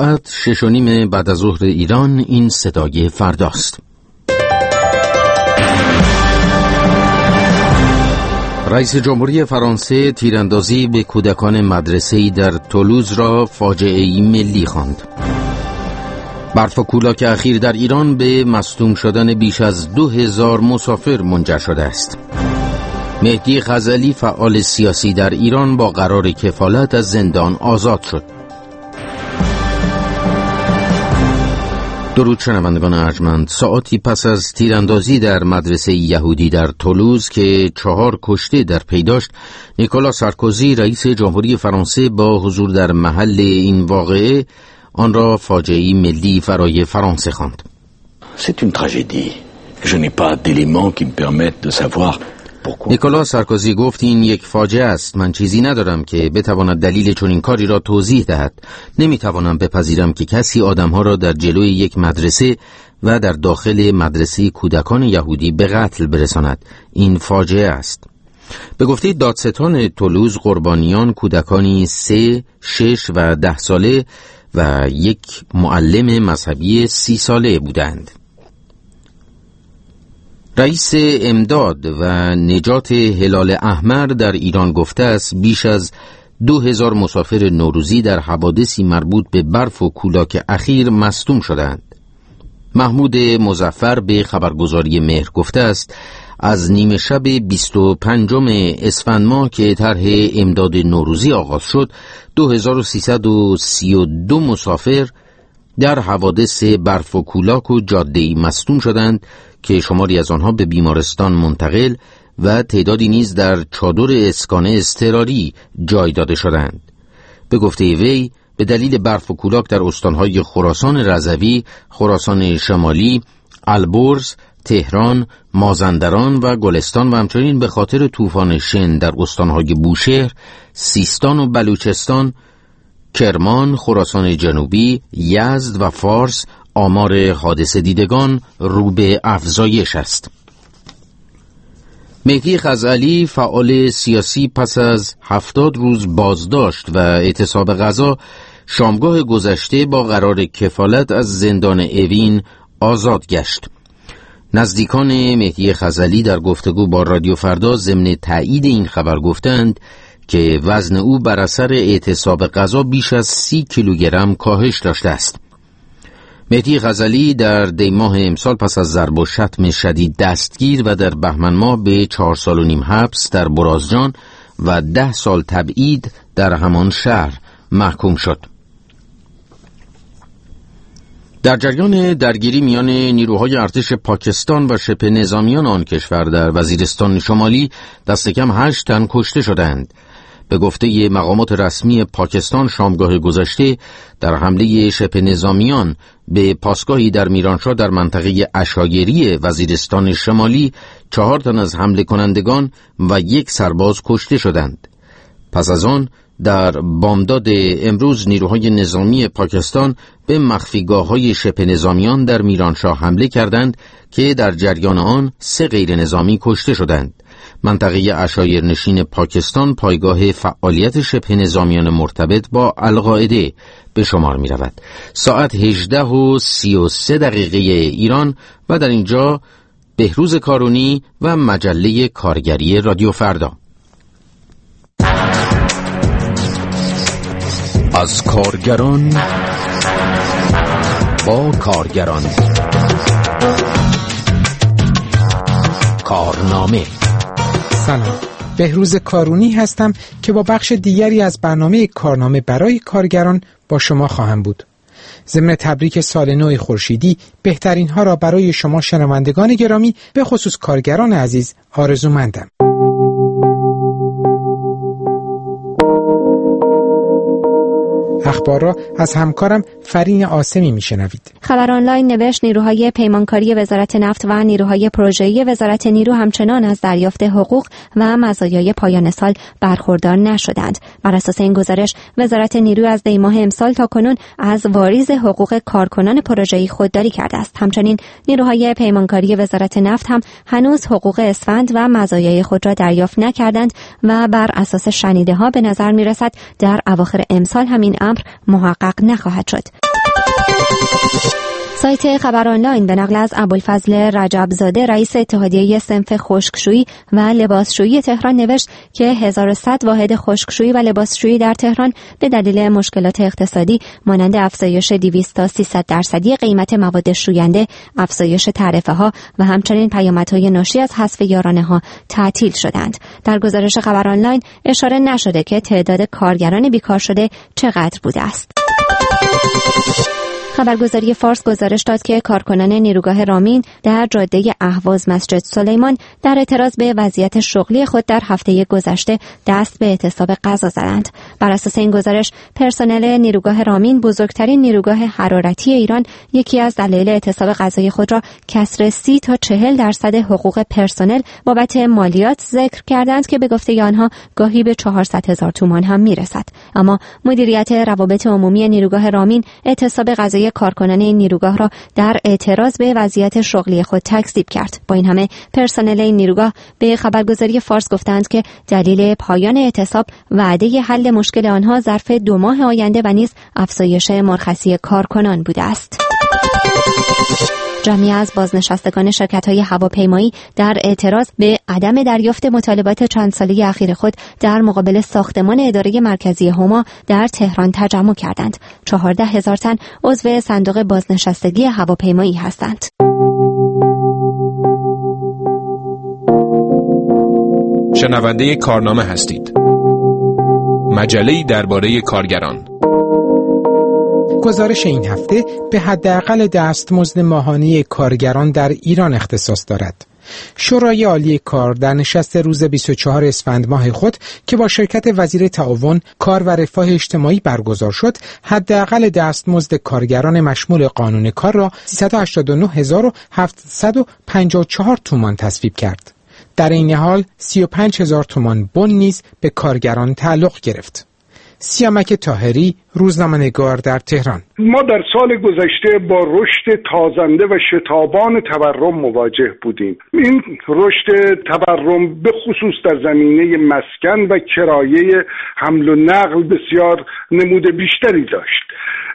ساعت 6:30 بعد از ظهر ایران. این صدای فرداست. رئیس جمهوری فرانسه تیراندازی به کودکان مدرسه‌ای در تولوز را فاجعه‌ای ملی خواند. برف و کولاک اخیر در ایران به مصدوم شدن بیش از 2000 مسافر منجر شده است. مهدی خزعلی فعال سیاسی در ایران با قرار کفالت از زندان آزاد شد. درود شنوندگان ارجمند. ساعتی پس از تیراندازی در مدرسه یهودی در تولوز که 4 کشته در پی داشت، نیکولا سارکوزی رئیس جمهوری فرانسه با حضور در محل این واقعه آن را فاجعه‌ای ملی برای فرانسه خواند. C'est une tragédie. Je n'ai pas d'éléments qui me permettent de savoir. نیکولا سارکوزی گفت این یک فاجعه است. من چیزی ندارم که بتواند دلیل چنین کاری را توضیح دهد. نمیتوانم بپذیرم که کسی آدمها را در جلوی یک مدرسه و در داخل مدرسه کودکان یهودی به قتل برساند. این فاجعه است. به گفته دادستان تولوز، قربانیان کودکانی 3، 6 و 10 ساله و یک معلم مذهبی 30 ساله بودند. رئیس امداد و نجات هلال احمر در ایران گفته است بیش از 2000 مسافر نوروزی در حوادثی مربوط به برف و کولاک اخیر مصدوم شدند. محمود مظفر به خبرگزاری مهر گفته است از نیمه شب 25 اسفند ماه که طرح امداد نوروزی آغاز شد، 2332 مسافر در حوادث برف و کولاک و جاده‌ای مصدوم شدند که شماری از آنها به بیمارستان منتقل و تعدادی نیز در چادر اسکان اضطراری جای داده شدند. به گفته وی به دلیل برف و کولاک در استانهای خراسان رضوی، خراسان شمالی، البرز، تهران، مازندران و گلستان و همچنین به خاطر طوفان شن در استانهای بوشهر، سیستان و بلوچستان، کرمان، خراسان جنوبی، یزد و فارس آمار حادثه دیدگان رو به افزایش است. مهدی خزعلی فعال سیاسی پس از 70 روز بازداشت و اعتصاب غذا شامگاه گذشته با قرار کفالت از زندان اوین آزاد گشت. نزدیکان مهدی خزعلی در گفتگو با رادیو فردا ضمن تایید این خبر گفتند که وزن او بر اثر اعتصاب غذا بیش از 30 کیلوگرم کاهش داشته است. مهدی خزعلی در دی ماه امسال پس از ضرب و شتم شدید دستگیر و در بهمن ماه به 4 سال و نیم حبس در برازجان و 10 سال تبعید در همان شهر محکوم شد. در جریان درگیری میان نیروهای ارتش پاکستان و شبه نظامیان آن کشور در وزیرستان شمالی دست کم 8 تن کشته شدند. به گفته مقامات رسمی پاکستان شامگاه گذشته در حمله شبه نظامیان به پاسگاهی در میرانشاه در منطقه عشایری وزیرستان شمالی 4 تن از حمله کنندگان و 1 سرباز کشته شدند. پس از آن در بامداد امروز نیروهای نظامی پاکستان به مخفیگاه‌های شبه نظامیان در میرانشاه حمله کردند که در جریان آن 3 غیر نظامی کشته شدند. منطقه عشایرنشین پاکستان پایگاه فعالیت شبه نظامیان مرتبط با القاعده به شمار می رود. ساعت 18:33 ایران و در اینجا بهروز کارونی و مجله کارگری رادیو فردا. از کارگران با کارگران، کارنامه. سلام، بهروز کارونی هستم که با بخش دیگری از برنامه کارنامه برای کارگران با شما خواهم بود. ضمن تبریک سال نو خورشیدی بهترین ها را برای شما شنوندگان گرامی به خصوص کارگران عزیز آرزومندم. اخبار را از همکارم فرین آسمی میشنوید. خبر آنلاین نوشت نیروهای پیمانکاری وزارت نفت و نیروهای پروژه‌ای وزارت نیرو همچنان از دریافت حقوق و مزایای پایان سال برخوردار نشدند. بر اساس این گزارش وزارت نیرو از دی ماه امسال تا کنون از واریز حقوق کارکنان پروژه‌ای خودداری کرده است. همچنین نیروهای پیمانکاری وزارت نفت هم هنوز حقوق اسفند و مزایای خود را دریافت نکردند و بر اساس شنیده‌ها به نظر می‌رسد در اواخر امسال همین امر محقق نخواهد شد. سایت خبر آنلاین به نقل از ابوالفضل رجبزاده رئیس اتحادیه صنف خشکشویی و لباسشویی تهران نوشت که 1100 واحد خشکشویی و لباسشویی در تهران به دلیل مشکلات اقتصادی مانند افزایش 200 تا 300% قیمت مواد شوینده، افزایش تعرفه ها و همچنین پیامدهای ناشی از حذف یارانه ها تعطیل شدند. در گزارش خبر آنلاین اشاره نشده که تعداد کارگران بیکار شده چقدر بوده است. خبرگزاری فارس گزارش داد که کارکنان نیروگاه رامین در جاده اهواز مسجد سلیمان در اعتراض به وضعیت شغلی خود در هفته گذشته دست به اعتصاب غذا زدند. بر اساس این گزارش پرسنل نیروگاه رامین، بزرگترین نیروگاه حرارتی ایران، یکی از دلایل اعتصاب غذای خود را کسر 30 تا 40% حقوق پرسنل بابت مالیات ذکر کردند که به گفته آنها گاهی به 400,000 تومان هم میرسد. اما مدیریت روابط عمومی نیروگاه رامین اعتصاب غذای کارکنان این نیروگاه را در اعتراض به وضعیت شغلی خود تکذیب کرد. با این همه پرسنل این نیروگاه به خبرگزاری فارس گفتند که دلیل پایان اعتصاب وعده حل مشکل آنها ظرف 2 ماه آینده و نیز افزایش مرخصی کارکنان بوده است. جمعی از بازنشستگان شرکت‌های هواپیمایی در اعتراض به عدم دریافت مطالبات چند ساله اخیر خود در مقابل ساختمان اداره مرکزی هما در تهران تجمع کردند. 14,000 تن عضو صندوق بازنشستگی هواپیمایی هستند. شنونده کارنامه هستید. مجله‌ای درباره کارگران. گزارش این هفته به حداقل دستمزد ماهانه کارگران در ایران اختصاص دارد. شورای عالی کار در نشست روز 24 اسفند ماه خود که با شرکت وزیر تعاون، کار و رفاه اجتماعی برگزار شد، حداقل دستمزد کارگران مشمول قانون کار را 389,754 تومان تصویب کرد. در این حال 35,000 تومان بن نیز به کارگران تعلق گرفت. سیامک طاهری، روزنامه‌نگار در تهران. ما در سال گذشته با رشد تازنده و شتابان تورم مواجه بودیم. این رشد تورم به خصوص در زمینه مسکن و کرایه حمل و نقل بسیار نمود بیشتری داشت.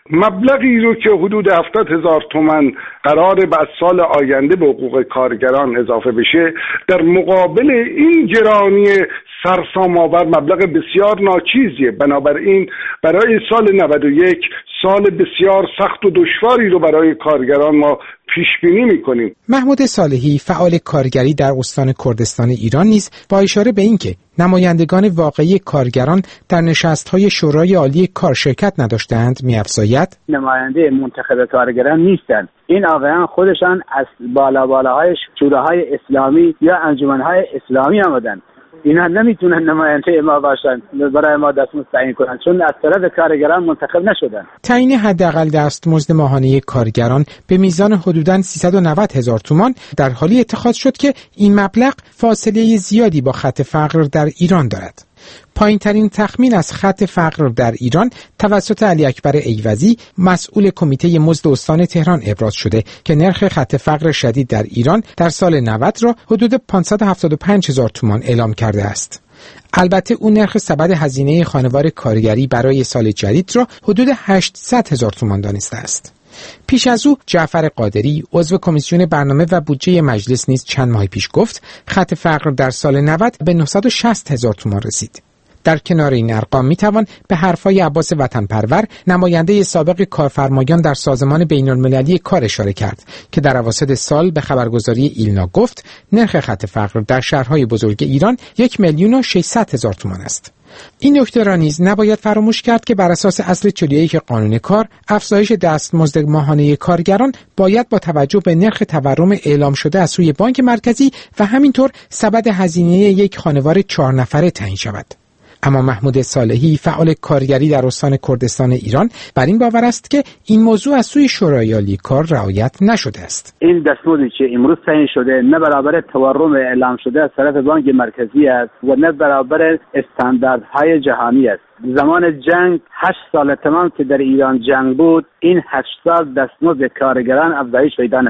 مبلغی رو که حدود 70,000 تومان قراره از سال آینده به حقوق کارگران اضافه بشه، در مقابل این گرانی سرسام‌آور مبلغ بسیار ناچیزیه. بنابراین برای سال 91 سال بسیار سخت و دشواری رو برای کارگران ما پیش بینی می‌کنیم. محمود صالحی، فعال کارگری در استان کردستان ایران نیز با اشاره به اینکه نمایندگان واقعی کارگران در نشست‌های شورای عالی کار شرکت نداشتند می‌افزاید: نماینده منتخب کارگران نیستند. این آقایان خودشان از بالاهای شوراهای اسلامی یا انجمن‌های اسلامی آمدند. اینا نمیتونن نماینده ما باشن برای ما دستمزد تعیین کنن، چون از طرف کارگران منتخب نشدن. تعیین حداقل دستمزد ماهانه کارگران به میزان حدوداً 390,000 تومان در حالی اتخاذ شد که این مبلغ فاصله زیادی با خط فقر در ایران دارد. پایین‌ترین تخمین از خط فقر در ایران توسط علی اکبر ایوزی، مسئول کمیته مزد استان تهران ابراز شده که نرخ خط فقر شدید در ایران در سال 90 را حدود 575,000 تومان اعلام کرده است. البته او نرخ سبد هزینه خانوار کارگری برای سال جدید را حدود 800,000 تومان دانسته است. پیش از او جعفر قادری، عضو کمیسیون برنامه و بودجه مجلس نیز چند ماه پیش گفت خط فقر در سال 90 به 960,000 تومان رسید. در کنار این ارقام میتوان به حرفای عباس وطنپرور، نماینده سابق کارفرمایان در سازمان بین‌المللی کار اشاره کرد که در اواسط سال به خبرگزاری ایلنا گفت نرخ خط فقر در شهرهای بزرگ ایران 1,600,000 تومان است. این نکته را نیز نباید فراموش کرد که بر اساس اصل 41 قانون کار، افزایش دستمزد ماهانه کارگران باید با توجه به نرخ تورم اعلام شده از سوی بانک مرکزی و همینطور سبد هزینه یک خانوار 4 نفره تعیین شود. اما محمود صالحی، فعال کارگری در استان کردستان ایران، بر این باور است که این موضوع از سوی شورای عالی کار رعایت نشده است. این دستمزدی که امروز تعیین شده نه برابر تورم اعلام شده از طرف بانک مرکزی است و نه برابر استانداردهای جهانی است. زمان جنگ 8 سال تمام که در ایران جنگ بود، این 8 سال دستمزد کارگران افزایش پیدا نکرد.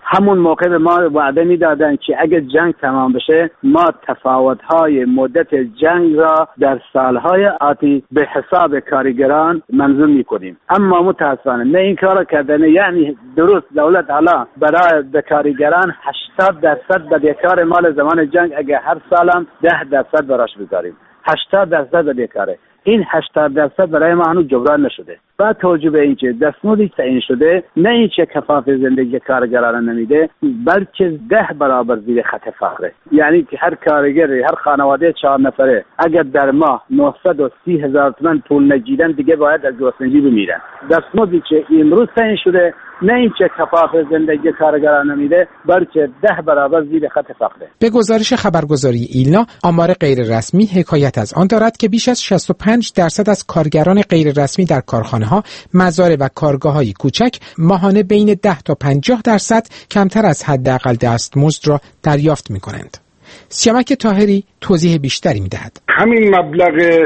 همون موقع به ما وعده میدادن که اگه جنگ تمام بشه ما تفاوت‌های مدت جنگ را در سالهای آتی به حساب کارگران منظور میکنیم. اما متاسفانه نه این کارو کردن. یعنی درست دولت حالا برای کارگران 80% بدهکار مال زمان جنگ، اگه هر سالم 10% براش بذاریم 80% بدهکاره. این 80% برای ما هنوز جبران نشده. با توجه به اینکه دستمزدی تعیین شده، نه اینکه کفاف زندگی کارگران نمیده، بلکه 10 برابر زیر خط فقره. یعنی که هر کارگری، هر خانواده 4 نفره اگر در ماه 930,000 تومان پول نگیرن دیگه باید از گرسنگی بمیرن. دستمزدی که امروز تعیین شده نه اینکه کفاف زندگی کارگران نمیده، بلکه 10 برابر زیر خط فقره. به گزارش خبرگزاری ایلنا، آمار غیر رسمی حکایت از آن دارد که بیش از 65% از کارگران غیر رسمی در کارخانه‌ها، مزارع و کارگاه‌های کوچک ماهانه بین 10 تا 50% کمتر از حداقل دستمزد را دریافت می‌کنند. سیامک طاهری توضیح بیشتری می‌دهد. همین مبلغ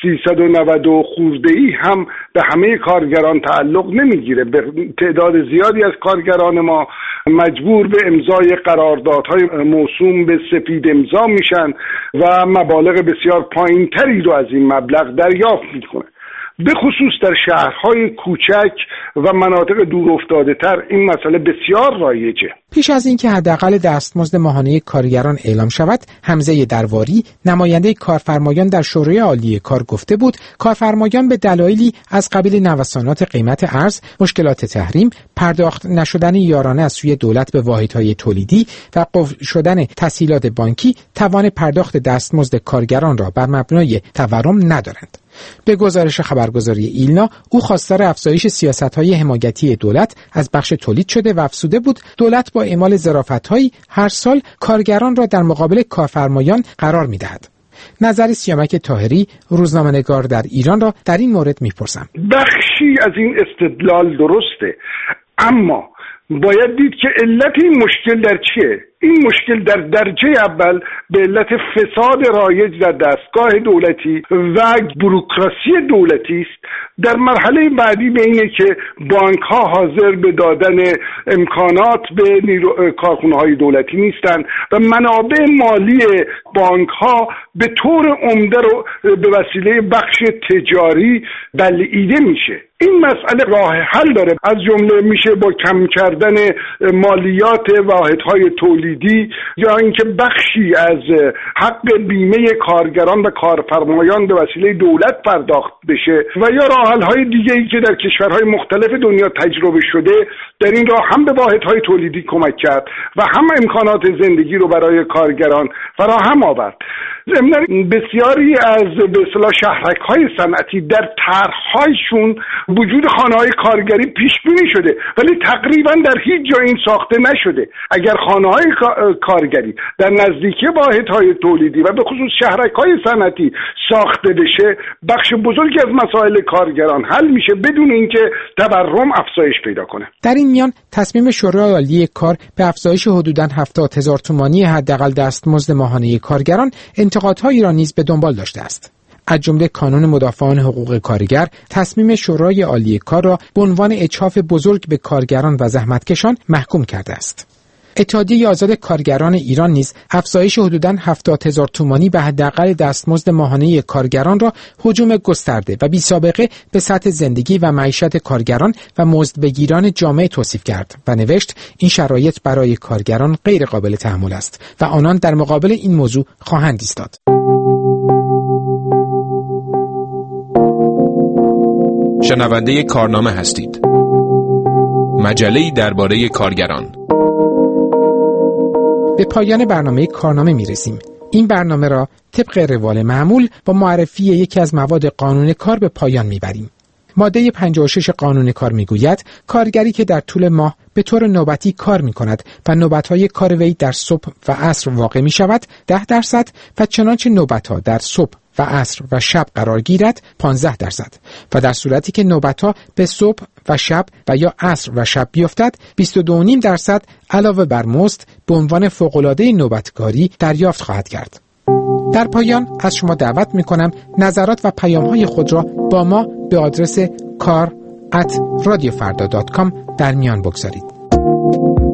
390 خورده‌ای هم به همه کارگران تعلق نمیگیره. به تعداد زیادی از کارگران ما مجبور به امضای قراردادهای موسوم به سفید امضا میشن و مبالغ بسیار پایینتری رو از این مبلغ دریافت میکنه. به خصوص در شهرهای کوچک و مناطق دورافتاده تر این مسئله بسیار رایجه. پیش از اینکه حداقل دستمزد ماهانه کارگران اعلام شود، حمزه درواری، نماینده کارفرمایان در شورای عالی کار گفته بود کارفرمایان به دلایلی از قبیل نوسانات قیمت ارز، مشکلات تحریم، پرداخت نشدن یارانه از سوی دولت به واحدهای تولیدی و قفل شدن تسهیلات بانکی توان پرداخت دستمزد کارگران را بر مبنای تورم ندارند. به گزارش خبرگزاری ایلنا، او خواستار افزایش سیاست‌های حمایتی دولت از بخش تولید شده و افزوده بود دولت با اعمال ظرافت‌هایی هر سال کارگران را در مقابل کارفرمایان قرار می‌دهد. نظر سیامک طاهری، روزنامه‌نگار در ایران، را در این مورد می‌پرسم. بخشی از این استدلال درسته، اما باید دید که علت این مشکل در چیه؟ این مشکل در درجه اول به علت فساد رایج در دستگاه دولتی و بوروکراسی دولتی است. در مرحله بعدی به اینه که بانک ها حاضر به دادن امکانات به کارخانه‌های دولتی نیستند و منابع مالی بانک ها به طور عمده رو به وسیله بخش تجاری بلعیده میشه. این مسئله راه حل داره، از جمله میشه با کم کردن مالیات واحدهای تولیدی یا اینکه بخشی از حق بیمه کارگران و کارفرمایان به وسیله دولت پرداخت بشه و یا راه حل‌های دیگه‌ای که در کشورهای مختلف دنیا تجربه شده در این راه هم به واحدهای تولیدی کمک کرد و هم امکانات زندگی رو برای کارگران فراهم آورد. ضمن بسیاری از به اصطلاح شهرک‌های صنعتی در طرح‌هایشون وجود خانه‌های کارگری پیش بینی شده ولی تقریبا در هیچ جای این ساخته نشده. اگر خانه‌های کارگری در نزدیکی واحدهای تولیدی و به خصوص شهرک‌های صنعتی ساخته بشه، بخش بزرگی از مسائل کارگران حل میشه بدون اینکه تورم افزایش پیدا کنه. در این میان تصمیم شورای عالی کار به افزایش حدوداً 70,000 تومانی حداقل دستمزد ماهانه کارگران انتقادهایی را نیز به دنبال داشته است. از جمله کانون مدافعان حقوق کارگر تصمیم شورای عالی کار را به عنوان اجحاف بزرگ به کارگران و زحمتکشان محکوم کرده است. اتحادیه آزاد کارگران ایران نیز افزایش حدوداً 70,000 تومانی به حداقل دستمزد ماهانه کارگران را هجوم گسترده و بی‌سابقه به سطح زندگی و معیشت کارگران و مزدبگیران جامعه توصیف کرد و نوشت این شرایط برای کارگران غیر قابل تحمل است و آنان در مقابل این موضوع خواهند ایستاد. شنونده کارنامه هستید. مجله‌ای درباره کارگران. به پایان برنامه کارنامه میرسیم. این برنامه را طبق روال معمول با معرفی یکی از مواد قانون کار به پایان میبریم. ماده 56 قانون کار میگوید کارگری که در طول ماه به طور نوبتی کار میکند و نوبتهای کار وی در صبح و عصر واقع میشود 10% و چنانچه نوبتها در صبح و عصر و شب قرار گیرد 15% و در صورتی که نوبتها به صبح و شب و یا عصر و شب بیفتد 22.5% علاوه بر مزد به عنوان فوق‌العاده نوبتکاری دریافت خواهد کرد. در پایان از شما دعوت میکنم نظرات و پیام‌های خود را با ما به آدرس kar@radiofarda.com در میان بگذارید.